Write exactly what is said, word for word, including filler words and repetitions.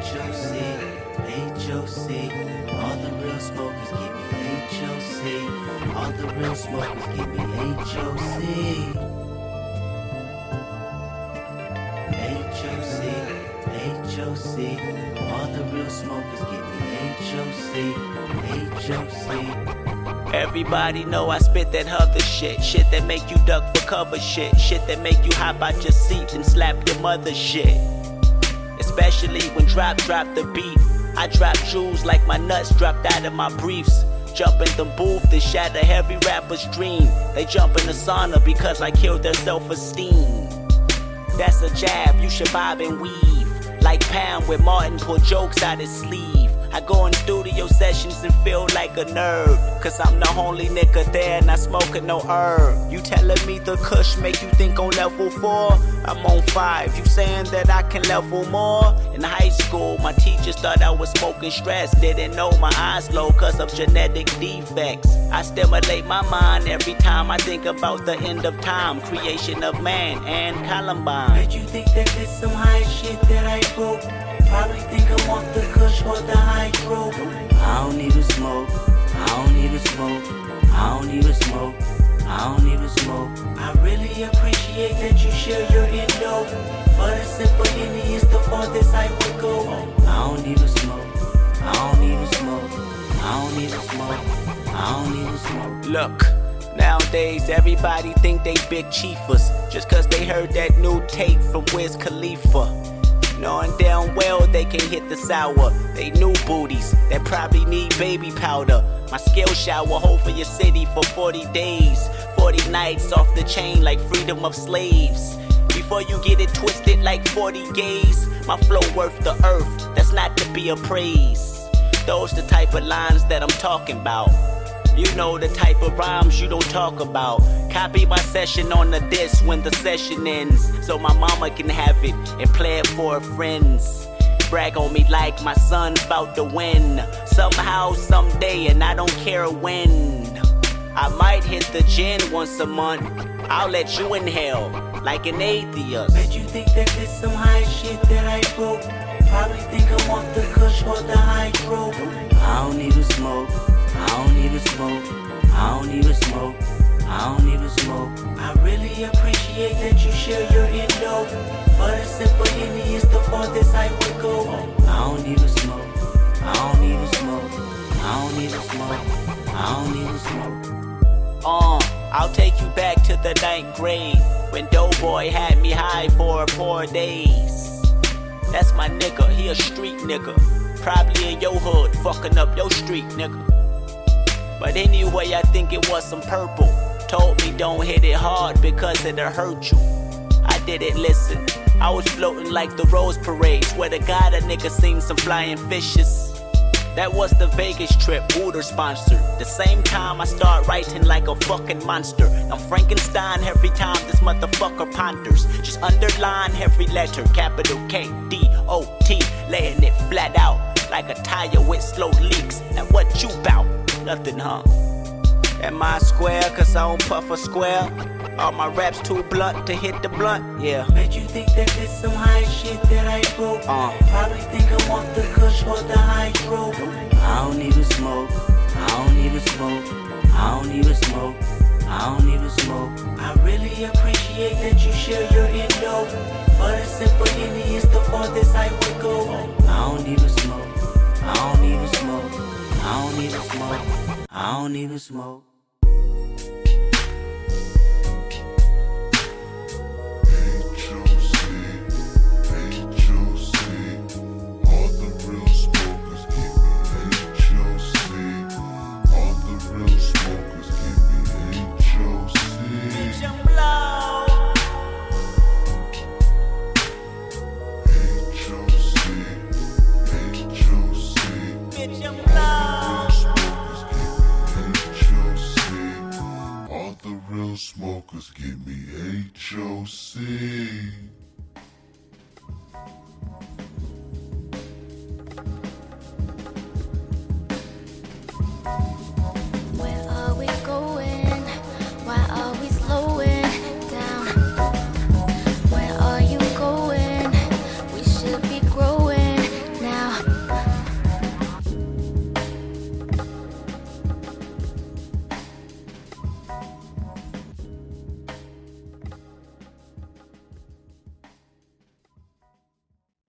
H O C, H O C. All the real smokers give me H O C. All the real smokers give me H O C. H O C, H O C. All the real smokers give me H O C, H O C. Everybody know I spit that other shit. Shit that make you duck for cover shit. Shit that make you hop out your seat and slap your mother shit. Especially when drop drop the beat. I drop jewels like my nuts dropped out of my briefs. Jump in the booth to shatter every rapper's dream. They jump in the sauna because I killed their self-esteem. That's a jab, you should bob and weave. Like Pam with Martin pull jokes out his sleeve. I go in studio sessions and feel like a nerd, cause I'm the only nigga there not smoking no herb. You telling me the kush make you think on level four? I'm on five, you saying that I can level more? In high school, my teachers thought I was smoking stress. Didn't know my eyes low cause of genetic defects. I stimulate my mind every time I think about the end of time, creation of man and Columbine. Bet you think that this some high shit that I broke? Probably think I'm off the kush or the hydro. I don't even smoke, I don't even smoke, I don't even smoke, I don't even smoke. I really appreciate that you share your endo, but a simple Henny is the farthest I would go. I don't even smoke, I don't even smoke, I don't even smoke, I don't even smoke. Look, nowadays everybody think they big chiefers just cause they heard that new tape from Wiz Khalifa. Knowing damn well they can hit the sour. They new booties that probably need baby powder. My skill shower hold for your city for forty days, forty nights off the chain like freedom of slaves. Before you get it twisted like forty gays, my flow worth the earth, that's not to be appraised. Those the type of lines that I'm talking about. You know the type of rhymes you don't talk about. Copy my session on the disc when the session ends, so my mama can have it and play it for her friends. Brag on me like my son's about to win. Somehow, someday, and I don't care when. I might hit the gin once a month. I'll let you inhale like an atheist. Bet you think that this some high shit that I broke? Probably think I'm off the kush or the hydro. I don't even smoke, I don't even smoke, I don't even smoke, I don't even smoke. I really appreciate that you share your endo, but a simple Henny is the farthest I would go. I don't even smoke, I don't even smoke, I don't even smoke, I don't even smoke. Uh, I'll take you back to the ninth grade when Doughboy had me high for four days. That's my nigga, he a street nigga. Probably in your hood, fucking up your street, nigga. But anyway, I think it was some purple. Told me don't hit it hard because it'll hurt you. I didn't listen. I was floating like the Rose Parade. Swear to God, a nigga seen some flying fishes. That was the Vegas trip, Wooter sponsored. The same time I start writing like a fucking monster. I'm Frankenstein every time this motherfucker ponders. Just underline every letter, capital K D O T. Laying it flat out like a tire with slow leaks. And what you bout? Nothing, huh? Am I square cause I don't puff a square? Are my raps too blunt to hit the blunt? Yeah. Bet you think that this some high shit that I broke? Uh. Probably think I'm off the kush or the hydro. I don't even smoke, I don't even smoke, I don't even smoke, I don't even smoke. I really appreciate that you share your endo, but a simple Henny is the farthest I would go. I don't even smoke, I don't even smoke, I don't even smoke, I don't even smoke.